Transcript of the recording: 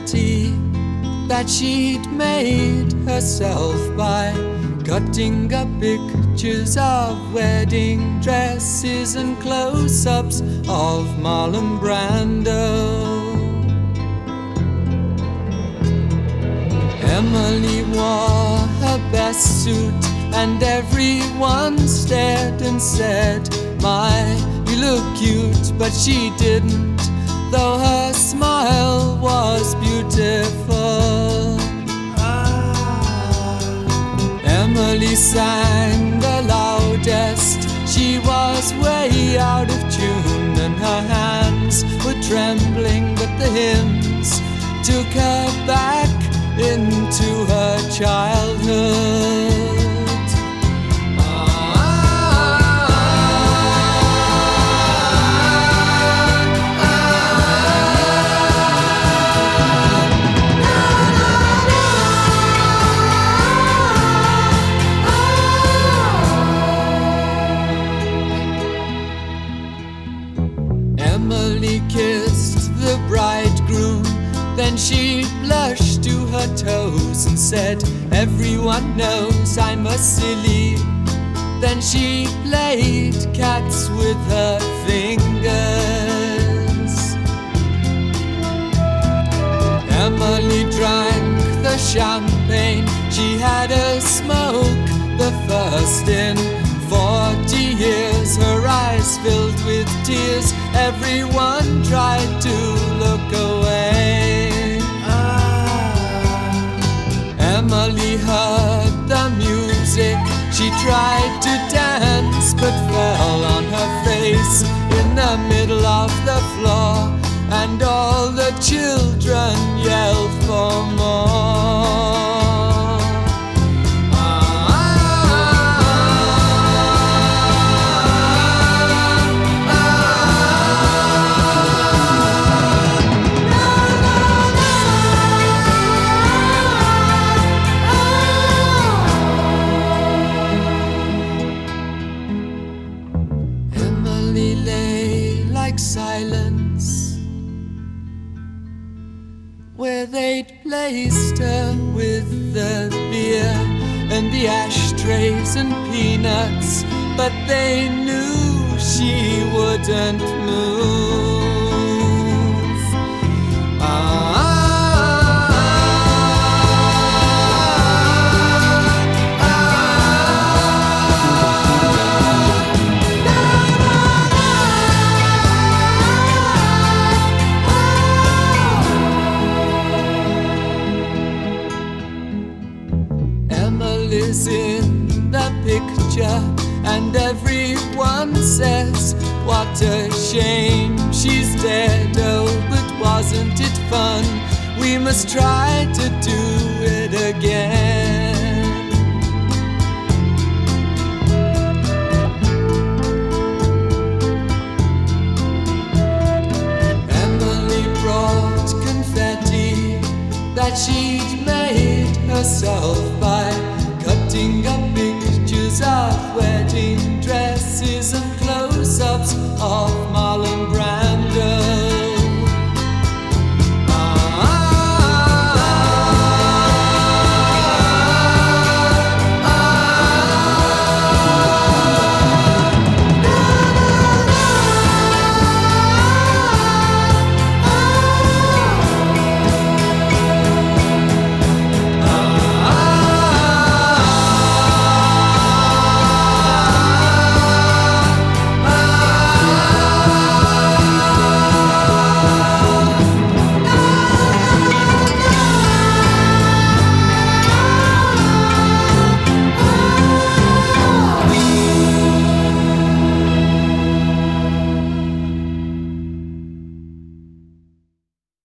confetti that she'd made herself by cutting up pictures of wedding dresses and close-ups of Marlon Brando. Emily wore her best suit and everyone stared and said, "My, you look cute," but she didn't, though her smile was beautiful. Emily sang the loudest. She was way out of tune and her hands were trembling, but the hymns took her back into her childhood. Emily kissed the bridegroom, then she blushed to her toes and said, "Everyone knows I'm a silly." Then she played cats with her fingers. Emily drank the champagne. She had a smoke, the first in 40 years. Her eyes filled with tears. Everyone tried to look away. Emily heard the music. She tried to dance but fell on her face in the middle of the floor, and all the children yelled for more. Silence, where they'd placed her with the beer and the ashtrays and peanuts, but they knew she wouldn't move. Emily's in the picture, and everyone says, "What a shame she's dead." Oh, but wasn't it fun? We must try to do it again. Emily brought confetti that she'd made herself by